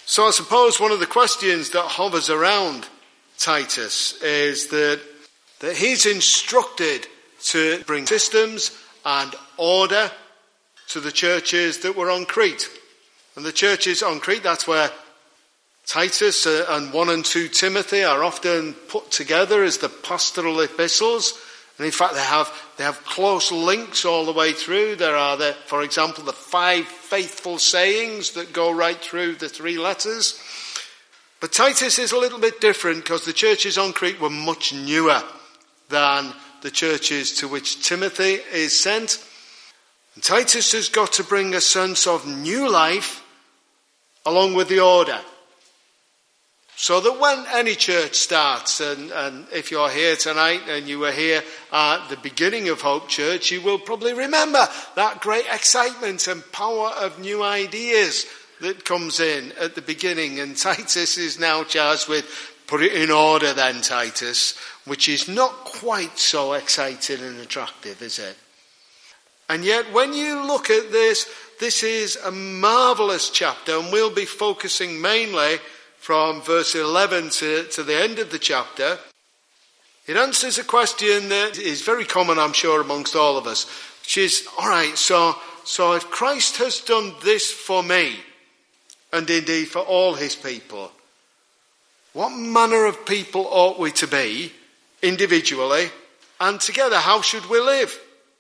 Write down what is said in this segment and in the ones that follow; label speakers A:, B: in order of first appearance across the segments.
A: So I suppose one of the questions that hovers around Titus is that he's instructed to bring systems and order to the churches that were on Crete. And the churches on Crete, that's where Titus and 1 and 2 Timothy are often put together as the pastoral epistles. And in fact, they have close links all the way through. There are, for example, the 5 faithful sayings that go right through the 3 letters. But Titus is a little bit different because the churches on Crete were much newer than the churches to which Timothy is sent. And Titus has got to bring a sense of new life along with the order. So that when any church starts, and if you're here tonight and you were here at the beginning of Hope Church, you will probably remember that great excitement and power of new ideas that comes in at the beginning. And Titus is now charged with, put it in order then, Titus, which is not quite so exciting and attractive, is it? And yet when you look at this is a marvellous chapter, and we'll be focusing mainly from verse 11 to the end of the chapter. It answers a question that is very common, I'm sure, amongst all of us, which is, all right, so if Christ has done this for me, and indeed for all his people, what manner of people ought we to be, individually and together? How should we live?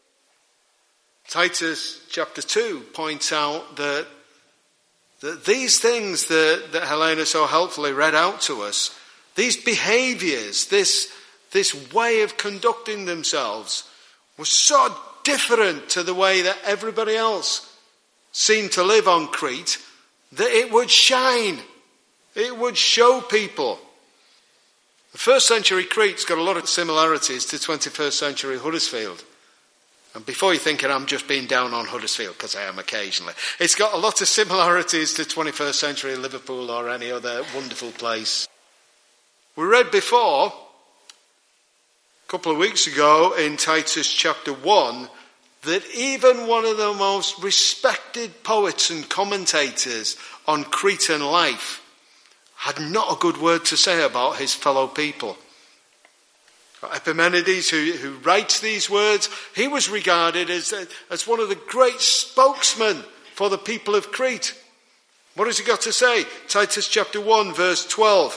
A: Titus chapter 2 points out that these things that Helena so helpfully read out to us, these behaviours, this way of conducting themselves, was so different to the way that everybody else seemed to live on Crete that it would shine. It would show people. The first century Crete's got a lot of similarities to 21st century Huddersfield. And before you're thinking I'm just being down on Huddersfield, because I am occasionally, it's got a lot of similarities to 21st century Liverpool or any other wonderful place. We read before, a couple of weeks ago in Titus chapter 1, that even one of the most respected poets and commentators on Cretan life had not a good word to say about his fellow people. Epimenides, who writes these words, he was regarded as one of the great spokesmen for the people of Crete. What has he got to say? Titus chapter 1 verse 12.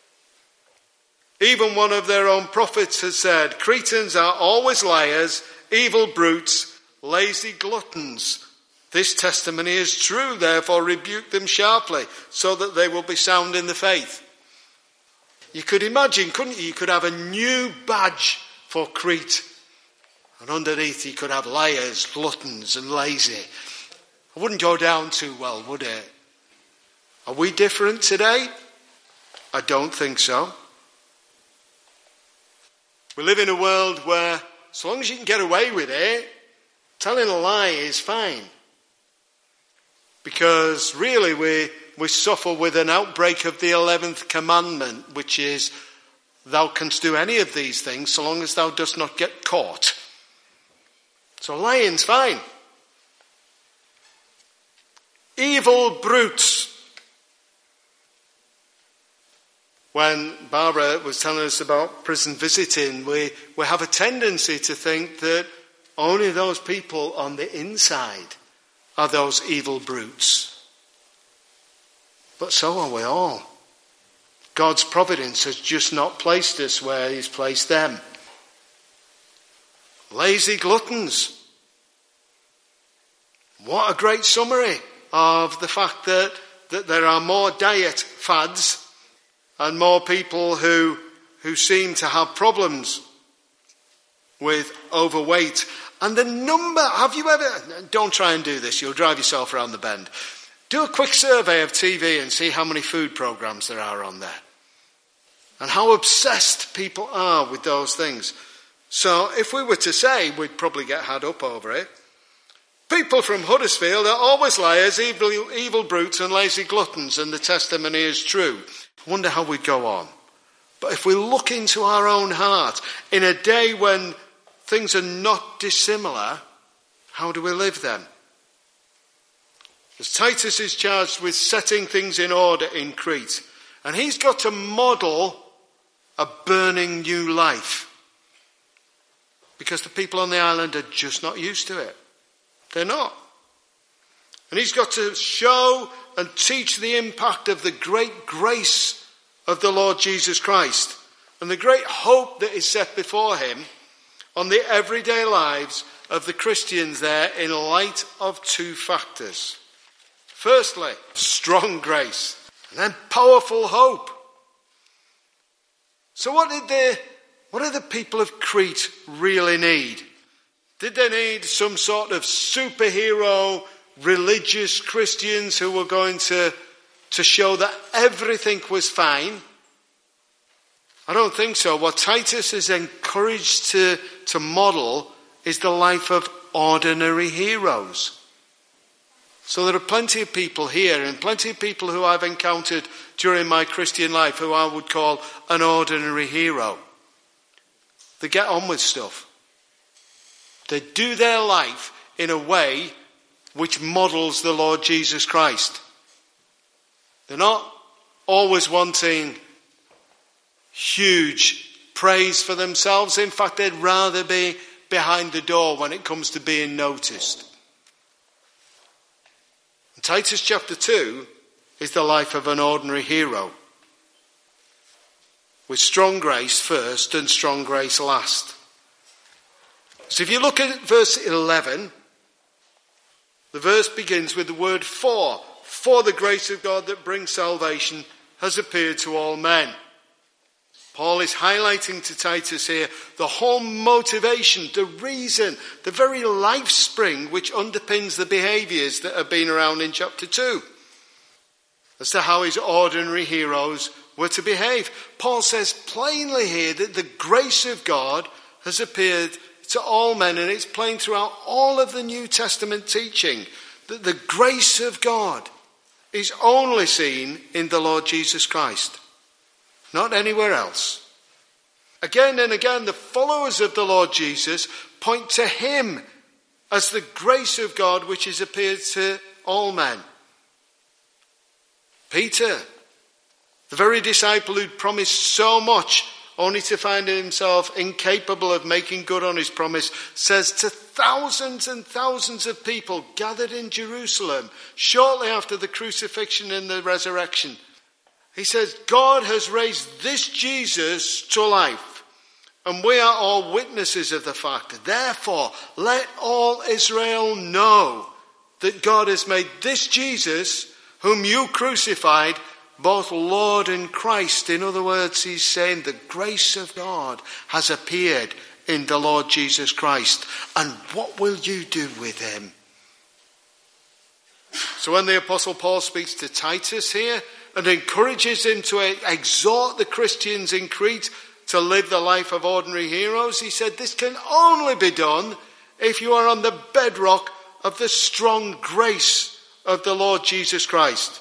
A: Even one of their own prophets has said, Cretans are always liars, evil brutes, lazy gluttons. This testimony is true, therefore rebuke them sharply, so that they will be sound in the faith. You could imagine, couldn't you? You could have a new badge for Crete. And underneath you could have liars, gluttons and lazy. It wouldn't go down too well, would it? Are we different today? I don't think so. We live in a world where, as long as you can get away with it, telling a lie is fine. Because really we suffer with an outbreak of the 11th commandment, which is, thou canst do any of these things so long as thou dost not get caught. So lying's fine. Evil brutes. When Barbara was telling us about prison visiting, we have a tendency to think that only those people on the inside are those evil brutes. But so are we all. God's providence has just not placed us where he's placed them. Lazy gluttons. What a great summary of the fact that there are more diet fads and more people who seem to have problems with overweight. And the number, have you ever, don't try and do this, you'll drive yourself around the bend. Do a quick survey of TV and see how many food programs there are on there. And how obsessed people are with those things. So if we were to say, we'd probably get had up over it. People from Huddersfield are always liars, evil brutes and lazy gluttons, and the testimony is true. I wonder how we'd go on. But if we look into our own heart, in a day when things are not dissimilar, how do we live then? The As Titus is charged with setting things in order in Crete. And he's got to model a burning new life. Because the people on the island are just not used to it. They're not. And he's got to show and teach the impact of the great grace of the Lord Jesus Christ. And the great hope that is set before him on the everyday lives of the Christians there in light of two factors. Firstly, strong grace, and then powerful hope. So what did the people of Crete really need? Did they need some sort of superhero religious Christians who were going to show that everything was fine? I don't think so. What Titus is encouraged to model is the life of ordinary heroes. So there are plenty of people here and plenty of people who I've encountered during my Christian life who I would call an ordinary hero. They get on with stuff. They do their life in a way which models the Lord Jesus Christ. They're not always wanting huge praise for themselves. In fact, they'd rather be behind the door when it comes to being noticed. Titus chapter 2 is the life of an ordinary hero, with strong grace first and strong grace last. So if you look at verse 11, the verse begins with the word for the grace of God that brings salvation has appeared to all men. Paul is highlighting to Titus here the whole motivation, the reason, the very life spring which underpins the behaviours that have been around in chapter 2. As to how his ordinary heroes were to behave. Paul says plainly here that the grace of God has appeared to all men, and it's plain throughout all of the New Testament teaching that the grace of God is only seen in the Lord Jesus Christ. Not anywhere else. Again and again, the followers of the Lord Jesus point to him as the grace of God which has appeared to all men. Peter, the very disciple who'd promised so much only to find himself incapable of making good on his promise, says to thousands and thousands of people gathered in Jerusalem shortly after the crucifixion and the resurrection, he says, God has raised this Jesus to life, and we are all witnesses of the fact. Therefore, let all Israel know that God has made this Jesus, whom you crucified, both Lord and Christ. In other words, he's saying the grace of God has appeared in the Lord Jesus Christ. And what will you do with him? So when the Apostle Paul speaks to Titus here and encourages him to exhort the Christians in Crete to live the life of ordinary heroes, he said this can only be done if you are on the bedrock of the strong grace of the Lord Jesus Christ.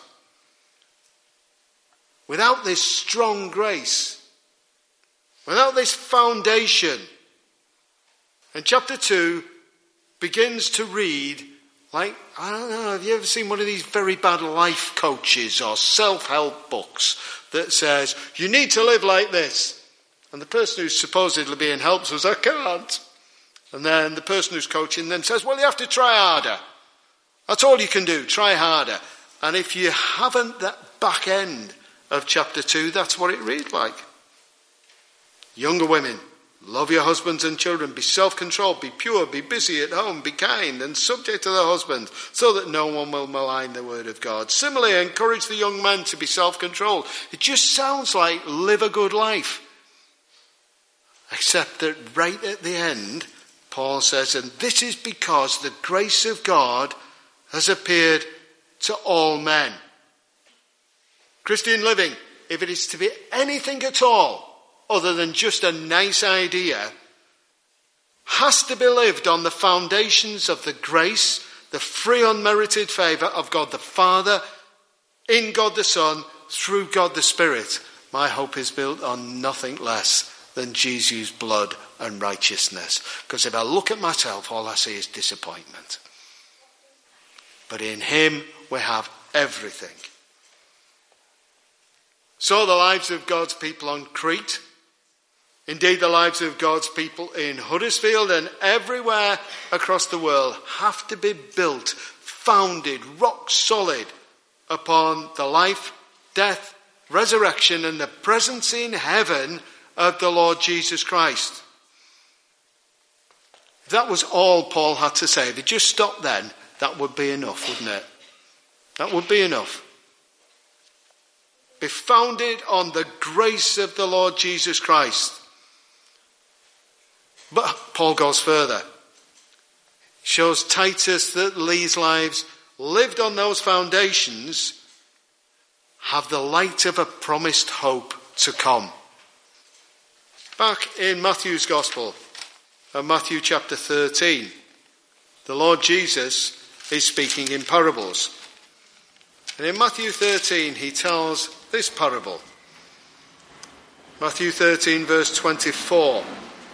A: Without this strong grace, without this foundation, and chapter 2 begins to read like, I don't know, have you ever seen one of these very bad life coaches or self-help books that says, you need to live like this? And the person who's supposedly being helped says, I can't. And then the person who's coaching then says, well, you have to try harder. That's all you can do, try harder. And if you haven't that back end of chapter 2, that's what it reads like. Younger women, love your husbands and children, be self-controlled, be pure, be busy at home, be kind and subject to their husbands, so that no one will malign the word of God. Similarly, encourage the young men to be self-controlled. It just sounds like live a good life. Except that right at the end, Paul says, and this is because the grace of God has appeared to all men. Christian living, if it is to be anything at all other than just a nice idea, has to be lived on the foundations of the grace, the free unmerited favour of God the Father, in God the Son, through God the Spirit. My hope is built on nothing less than Jesus' blood and righteousness. Because if I look at myself, all I see is disappointment. But in him we have everything. So the lives of God's people on Crete, indeed the lives of God's people in Huddersfield and everywhere across the world, have to be built, founded, rock solid upon the life, death, resurrection and the presence in heaven of the Lord Jesus Christ. If that was all Paul had to say, if he just stopped then, that would be enough, wouldn't it? That would be enough. Be founded on the grace of the Lord Jesus Christ. But Paul goes further. He shows Titus that these lives lived on those foundations have the light of a promised hope to come. Back in Matthew's Gospel, Matthew chapter 13, the Lord Jesus is speaking in parables. And in Matthew 13 he tells this parable. Matthew 13 verse 24.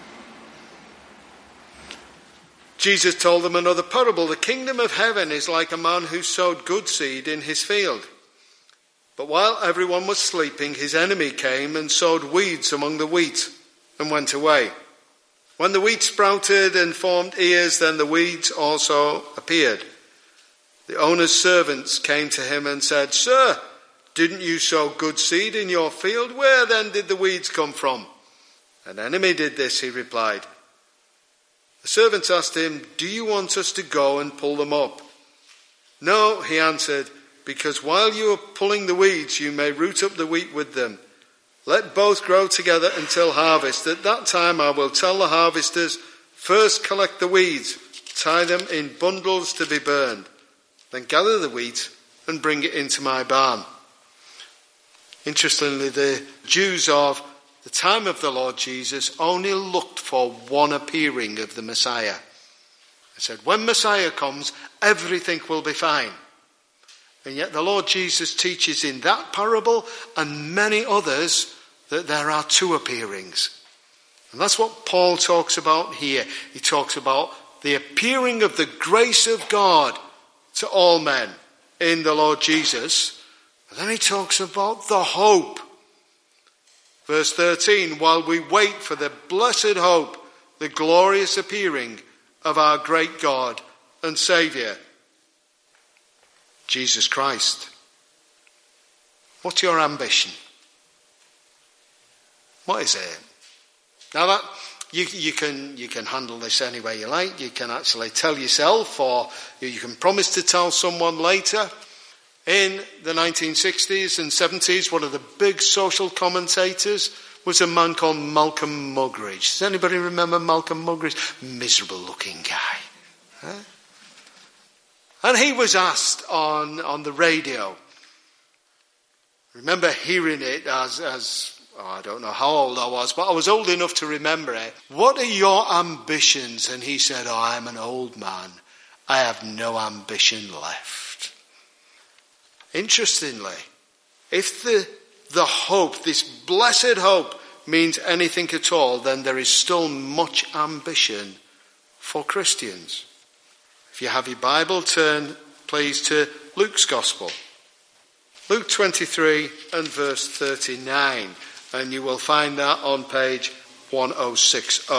A: Jesus told them another parable. The kingdom of heaven is like a man who sowed good seed in his field. But while everyone was sleeping, his enemy came and sowed weeds among the wheat and went away. When the wheat sprouted and formed ears, then the weeds also appeared. The owner's servants came to him and said, "Sir, didn't you sow good seed in your field? Where then did the weeds come from?" "An enemy did this," he replied. The servants asked him, "Do you want us to go and pull them up?" "No," he answered, "because while you are pulling the weeds, you may root up the wheat with them. Let both grow together until harvest. At that time I will tell the harvesters, first collect the weeds, tie them in bundles to be burned, then gather the wheat and bring it into my barn." Interestingly, the Jews of the time of the Lord Jesus only looked for one appearing of the Messiah. They said, when Messiah comes, everything will be fine. And yet the Lord Jesus teaches in that parable and many others that there are two appearings. And that's what Paul talks about here. He talks about the appearing of the grace of God to all men in the Lord Jesus. And then he talks about the hope. Verse 13, while we wait for the blessed hope, the glorious appearing of our great God and Saviour, Jesus Christ. What's your ambition? What is it? Now that you can handle this any way you like. You can actually tell yourself, or you can promise to tell someone later. In the 1960s and 70s, one of the big social commentators was a man called Malcolm Muggeridge. Does anybody remember Malcolm Muggeridge? Miserable looking guy. Huh? And he was asked on the radio. Remember hearing it as I don't know how old I was, but I was old enough to remember it. What are your ambitions? And he said, I'm an old man. I have no ambition left. Interestingly, if the hope, this blessed hope, means anything at all, then there is still much ambition for Christians. If you have your Bible, turn please to Luke's Gospel. Luke 23 and verse 39. And you will find that on page 1060.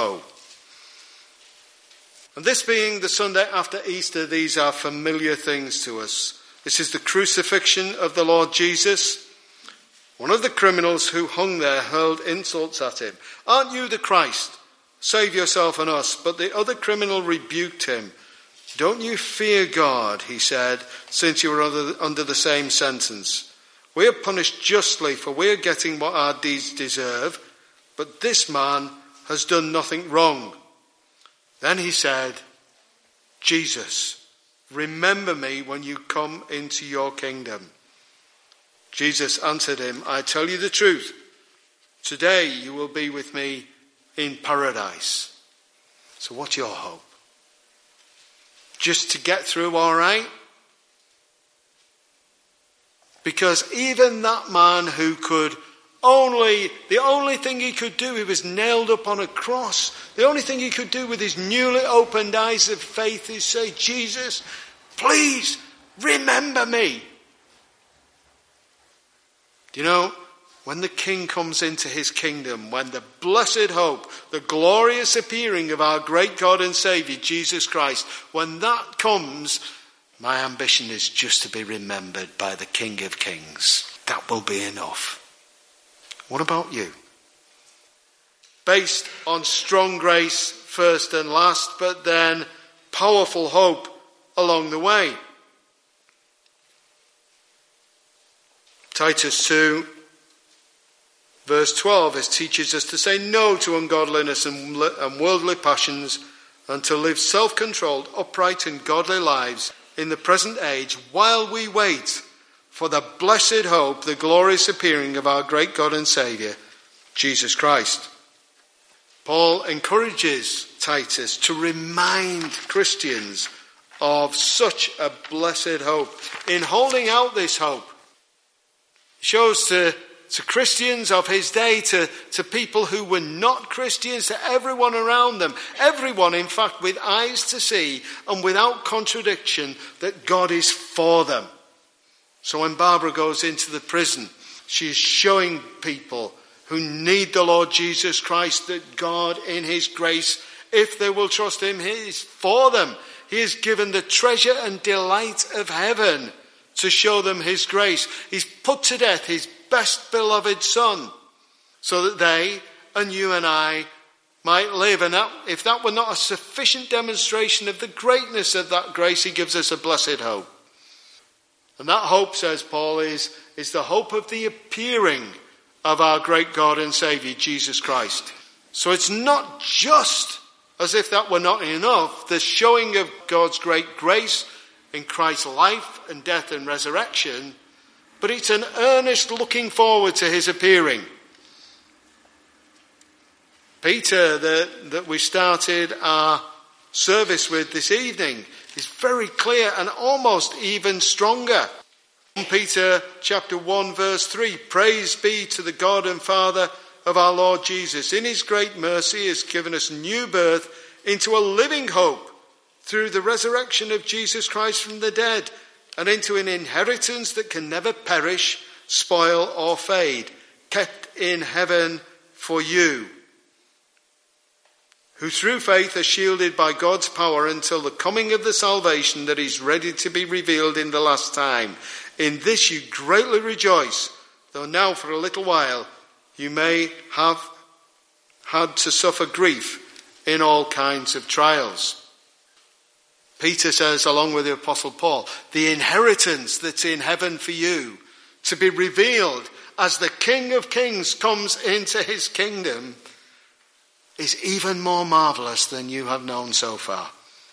A: And this being the Sunday after Easter, these are familiar things to us. This is the crucifixion of the Lord Jesus. One of the criminals who hung there hurled insults at him. Aren't you the Christ? Save yourself and us. But the other criminal rebuked him. Don't you fear God, he said, since you are under the same sentence. We are punished justly, for we are getting what our deeds deserve, but this man has done nothing wrong. Then he said, Jesus, remember me when you come into your kingdom. Jesus answered him, I tell you the truth. Today you will be with me in paradise. So what's your hope? Just to get through all right? Because even that man who the only thing he could do, he was nailed up on a cross. The only thing he could do with his newly opened eyes of faith is say, Jesus, please remember me. Do you know, when the King comes into his kingdom, when the blessed hope, the glorious appearing of our great God and Saviour, Jesus Christ, when that comes, my ambition is just to be remembered by the King of Kings. That will be enough. What about you? Based on strong grace first and last, but then powerful hope along the way. Titus 2, verse 12, teaches us to say no to ungodliness and worldly passions, and to live self-controlled, upright and godly lives in the present age, while we wait for the blessed hope, the glorious appearing of our great God and Saviour, Jesus Christ. Paul encourages Titus to remind Christians of such a blessed hope. In holding out this hope, he shows to Christians of his day, to people who were not Christians, to everyone around them, everyone in fact with eyes to see and without contradiction, that God is for them. So when Barbara goes into the prison, she is showing people who need the Lord Jesus Christ that God in his grace, if they will trust him, he is for them. He has given the treasure and delight of heaven to show them his grace. He's put to death his best beloved Son, so that they and you and I might live. And if that were not a sufficient demonstration of the greatness of that grace, he gives us a blessed hope. And that hope, says Paul, is the hope of the appearing of our great God and Saviour, Jesus Christ. So it's not just, as if that were not enough, the showing of God's great grace in Christ's life and death and resurrection, but it's an earnest looking forward to his appearing. Peter, that we started our service with this evening, is very clear and almost even stronger. Peter chapter 1 verse 3, praise be to the God and Father of our Lord Jesus. In his great mercy has given us new birth into a living hope through the resurrection of Jesus Christ from the dead, and into an inheritance that can never perish, spoil or fade, kept in heaven for you, who through faith are shielded by God's power until the coming of the salvation that is ready to be revealed in the last time. In this you greatly rejoice, though now for a little while you may have had to suffer grief in all kinds of trials. Peter says, along with the Apostle Paul, the inheritance that's in heaven for you, to be revealed as the King of Kings comes into his kingdom, is even more marvellous than you have known so far.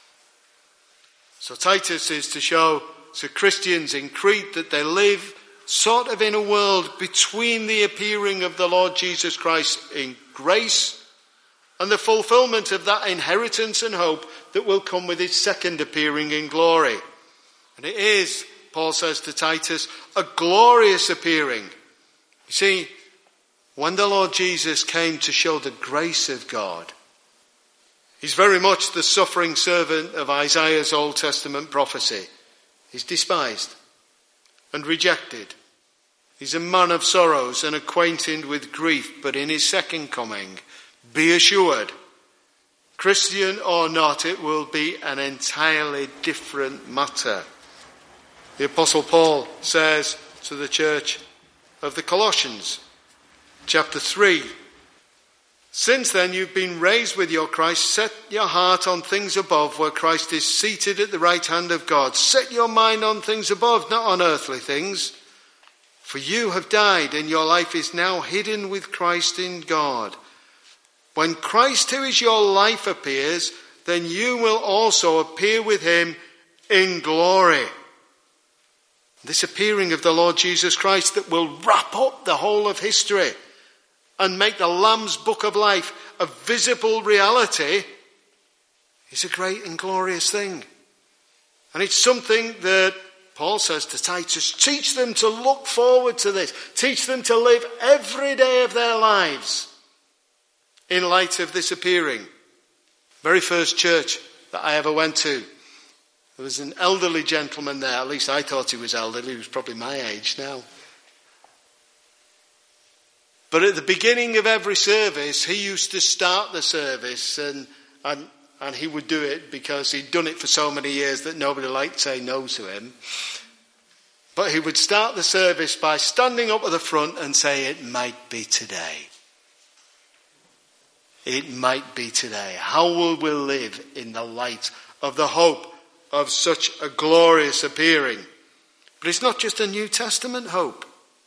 A: So Titus is to show to Christians in Crete that they live sort of in a world between the appearing of the Lord Jesus Christ in grace and the fulfillment of that inheritance and hope that will come with his second appearing in glory. And it is, Paul says to Titus, a glorious appearing. You see, when the Lord Jesus came to show the grace of God, he's very much the suffering servant of Isaiah's Old Testament prophecy. He's despised and rejected. He's a man of sorrows and acquainted with grief, but in his second coming, be assured, Christian or not, it will be an entirely different matter. The Apostle Paul says to the church of the Colossians, chapter 3, since then you've been raised with your Christ, set your heart on things above, where Christ is seated at the right hand of God. Set your mind on things above, not on earthly things. For you have died, and your life is now hidden with Christ in God. When Christ, who is your life, appears, then you will also appear with him in glory. This appearing of the Lord Jesus Christ that will wrap up the whole of history and make the Lamb's book of life a visible reality is a great and glorious thing. And it's something that Paul says to Titus, teach them to look forward to this. Teach them to live every day of their lives in light of this appearing. Very first church that I ever went to, There was an elderly gentleman there, at least I thought he was elderly, he was probably my age now. But at the beginning of every service, he used to start the service, and he would do it because he'd done it for so many years that nobody liked to say no to him. But he would start the service by standing up at the front and say, "It might be today. It might be today. How will we live in the light of the hope of such a glorious appearing?" But it's not just a New Testament hope.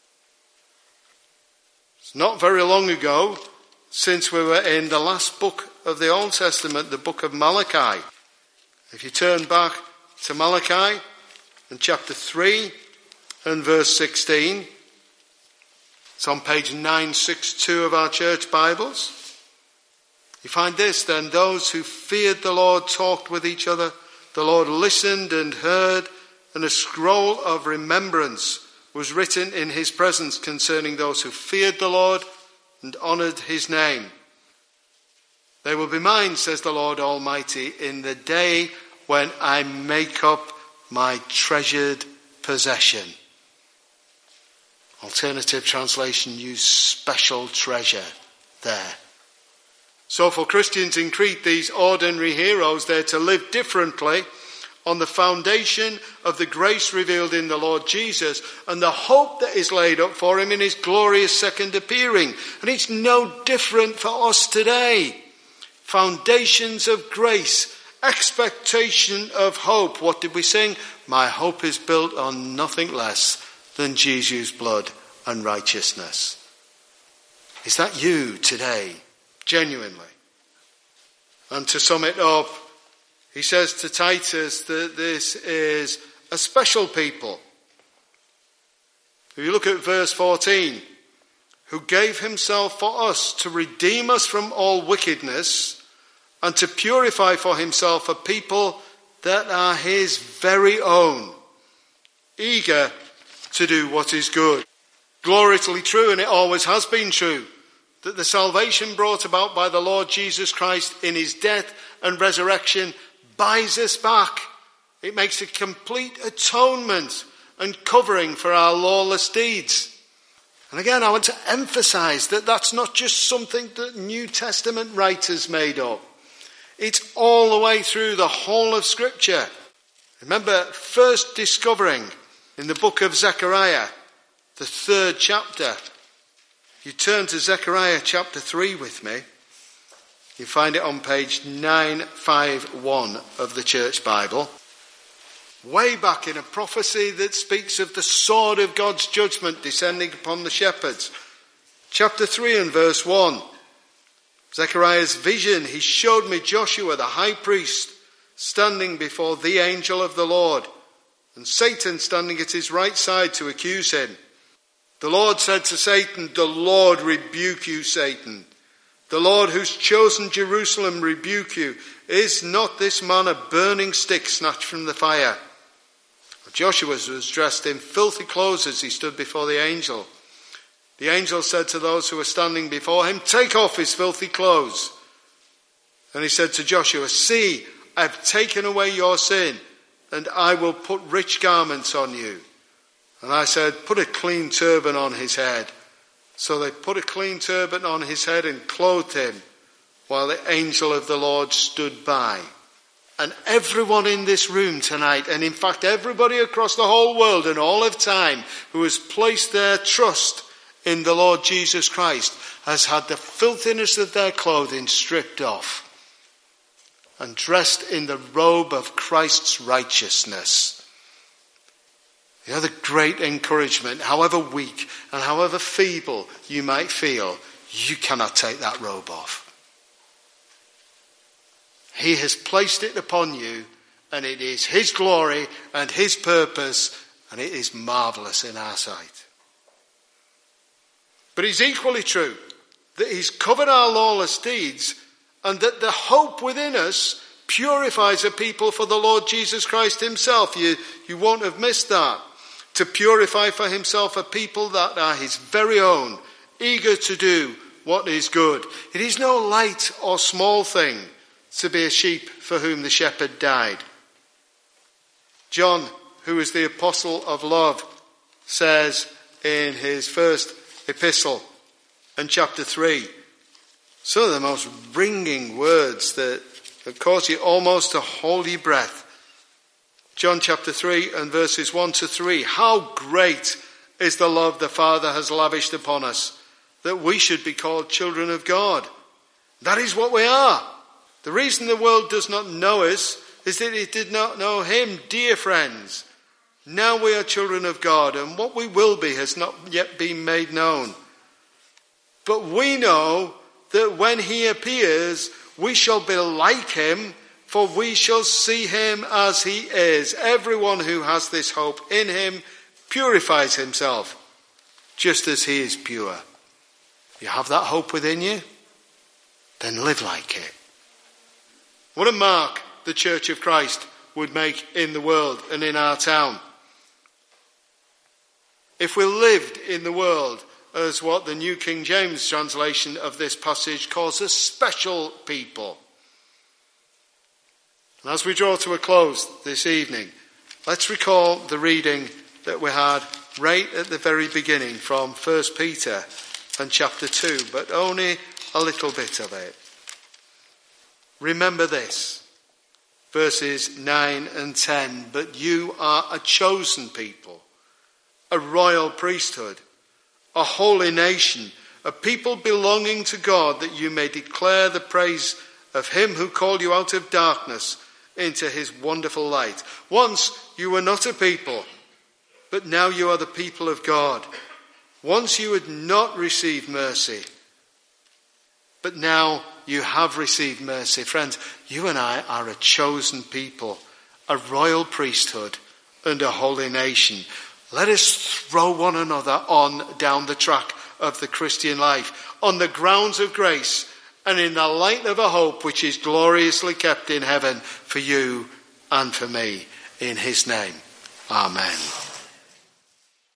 A: It's not very long ago since we were in the last book of the Old Testament, the book of Malachi. If you turn back to Malachi in chapter 3 and verse 16, it's on page 962 of our church Bibles. You find this: "Then those who feared the Lord talked with each other. The Lord listened and heard, and a scroll of remembrance was written in his presence concerning those who feared the Lord and honoured his name. They will be mine, says the Lord Almighty, in the day when I make up my treasured possession." Alternative translation use special treasure there. So for Christians in Crete, these ordinary heroes, they're to live differently on the foundation of the grace revealed in the Lord Jesus and the hope that is laid up for him in his glorious second appearing. And it's no different for us today. Foundations of grace, expectation of hope. What did we sing? My hope is built on nothing less than Jesus' blood and righteousness. Is that you today? Genuinely. And to sum it up, he says to Titus that this is a special people. If you look at verse 14, "Who gave himself for us to redeem us from all wickedness and to purify for himself a people that are his very own, eager to do what is good." Gloriously true, and it always has been true, that the salvation brought about by the Lord Jesus Christ in his death and resurrection buys us back. It makes a complete atonement and covering for our lawless deeds. And again, I want to emphasize that that's not just something that New Testament writers made up. It's all the way through the whole of Scripture. Remember first discovering in the book of Zechariah, the 3rd chapter. You turn to Zechariah chapter 3 with me. You find it on page 951 of the Church Bible. Way back in a prophecy that speaks of the sword of God's judgment descending upon the shepherds. Chapter 3 and verse 1. Zechariah's vision, he showed me Joshua the high priest standing before the angel of the Lord, and Satan standing at his right side to accuse him. The Lord said to Satan, "The Lord rebuke you, Satan. The Lord who's chosen Jerusalem rebuke you. Is not this man a burning stick snatched from the fire?" Joshua was dressed in filthy clothes as he stood before the angel. The angel said to those who were standing before him, "Take off his filthy clothes." And he said to Joshua, "See, I've taken away your sin, and I will put rich garments on you." And I said, "Put a clean turban on his head." So they put a clean turban on his head and clothed him, while the angel of the Lord stood by. And everyone in this room tonight, and in fact everybody across the whole world and all of time who has placed their trust in the Lord Jesus Christ, has had the filthiness of their clothing stripped off and dressed in the robe of Christ's righteousness. The other great encouragement, however weak and however feeble you might feel, you cannot take that robe off. He has placed it upon you, and it is his glory and his purpose, and it is marvellous in our sight. But it's equally true that he's covered our lawless deeds, and that the hope within us purifies a people for the Lord Jesus Christ himself. You won't have missed that. To purify for himself a people that are his very own, eager to do what is good. It is no light or small thing to be a sheep for whom the shepherd died. John, who is the apostle of love, says in his first epistle in chapter 3, some of the most ringing words that cause you almost to hold your breath. John chapter 3 and verses 1 to 3. How great is the love the Father has lavished upon us, that we should be called children of God. That is what we are. The reason the world does not know us is that it did not know him, dear friends. Now we are children of God, and what we will be has not yet been made known. But we know that when he appears, we shall be like him, for we shall see him as he is. Everyone who has this hope in him purifies himself, just as he is pure. You have that hope within you? Then live like it. What a mark the Church of Christ would make in the world and in our town. If we lived in the world as what the New King James translation of this passage calls a special people. And as we draw to a close this evening, let's recall the reading that we had right at the very beginning from 1 Peter and chapter 2, but only a little bit of it. Remember this, verses 9 and 10, but you are a chosen people, a royal priesthood, a holy nation, a people belonging to God, that you may declare the praise of him who called you out of darkness into his wonderful light. Once you were not a people, but now you are the people of God. Once you had not received mercy, but now you have received mercy. Friends, you and I are a chosen people, a royal priesthood, and a holy nation. Let us throw one another on down the track of the Christian life, on the grounds of grace, and in the light of a hope which is gloriously kept in heaven for you and for me. In his name, amen.